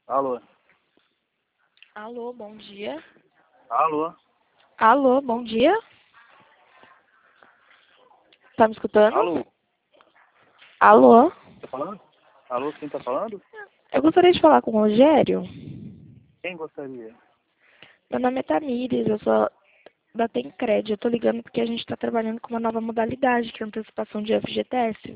Alô? Alô, bom dia. Alô? Alô, bom dia. Tá me escutando? Alô? Alô? Tá falando? Alô, quem tá falando? Eu gostaria de falar com o Rogério. Quem gostaria? Meu nome é Tamires, eu sou da Tencred. Eu tô ligando porque a gente tá trabalhando com uma nova modalidade, que é a antecipação de FGTS.